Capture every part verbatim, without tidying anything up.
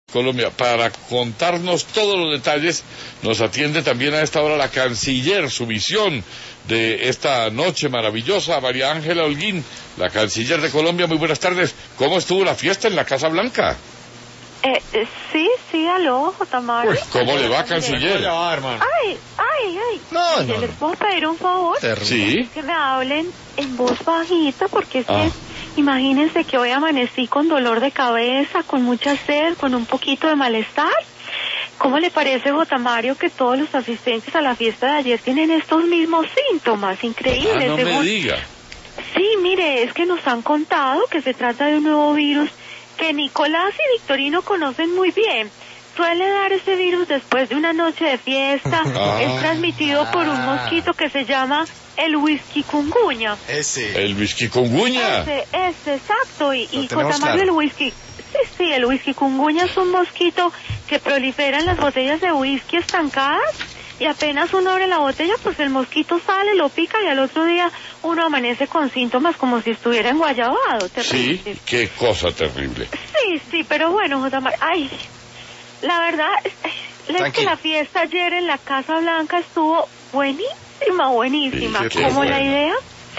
Colombia. Para contarnos todos los detalles, nos atiende también a esta hora la canciller, su visión de esta noche maravillosa, María Ángela Holguín, la canciller de Colombia. Muy buenas tardes. ¿Cómo estuvo la fiesta en la Casa Blanca? Eh, eh, sí, sí, aló, J. Mario. Pues, ¿cómo le va, canciller? ¿Cómo le va, hermano? Ay, ay, ay. No, Oye, no, ¿les no. puedo pedir un favor? Sí. Que me hablen en voz bajita, porque es que, Ah. imagínense que hoy amanecí con dolor de cabeza, con mucha sed, con un poquito de malestar. ¿Cómo le parece, J. Mario, que todos los asistentes a la fiesta de ayer tienen estos mismos síntomas? Increíbles. Ah, no me según- diga. Sí, mire, es que nos han contado que se trata de un nuevo virus que Nicolás y Victorino conocen muy bien. Suele dar ese virus después de una noche de fiesta. Ah. Es transmitido por un mosquito que se llama el whisky kungunya. Ese. El whisky con guña. Ese, ese, exacto. Y, Lo y tenemos J. Mario, claro. el whisky... Sí, sí, el whisky kungunya es un mosquito que prolifera en las botellas de whisky estancadas. Y apenas uno abre la botella, pues el mosquito sale, lo pica y al otro día uno amanece con síntomas como si estuviera enguayabado. Sí, Terrible. qué cosa terrible. Sí, sí, pero bueno, J. Mar... Ay, la verdad es, es que Tranquilo. la fiesta ayer en la Casa Blanca estuvo buenísima, buenísima. Sí, qué Como la buena. idea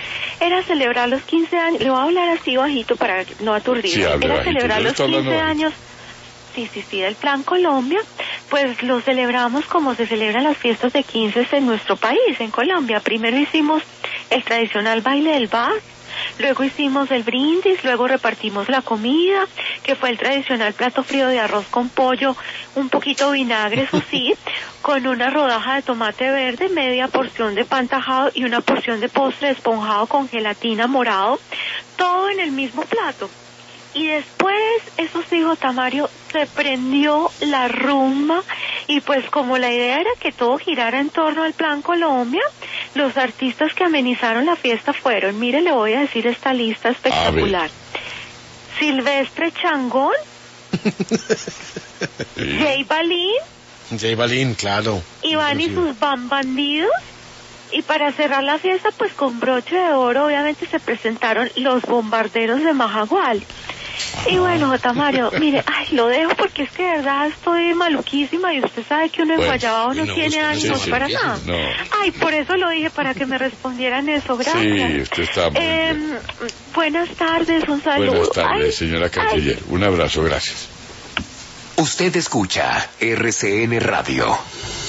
era celebrar los quince años, le voy a hablar así bajito para no aturdir. Sí, hable Era bajito, celebrar yo le los estoy hablando quince bajito. años, sí, sí, sí, del Plan Colombia, pues lo celebramos como se celebran las fiestas de quince en nuestro país, en Colombia. Primero hicimos el tradicional baile del vals, luego hicimos el brindis, luego repartimos la comida, que fue el tradicional plato frío de arroz con pollo, un poquito vinagre, eso sí, con una rodaja de tomate verde, media porción de pan tajado y una porción de postre esponjado con gelatina morado, todo en el mismo plato. Y después, eso sí, J. Mario, se prendió la rumba y pues como la idea era que todo girara en torno al Plan Colombia, los artistas que amenizaron la fiesta fueron, mire, le voy a decir esta lista espectacular. Silvestre Changón, Sí. J Balín, J Balín, claro. Iván y Inclusive. sus Bam Bandidos. Y para cerrar la fiesta, pues con broche de oro, obviamente se presentaron los bombarderos de Majagual. Y bueno, J. Mario, mire, ay, lo dejo porque es que de verdad estoy maluquísima y usted sabe que uno en Bueno, Guayabao no no, tiene usted no ánimos se para empieza, nada. no. Ay, por eso lo dije, para que me respondieran eso, gracias. Sí, usted está muy Eh, bien. buenas tardes, un saludo. Buenas tardes, Ay, señora canciller. Un abrazo, gracias. Usted escucha R C N Radio.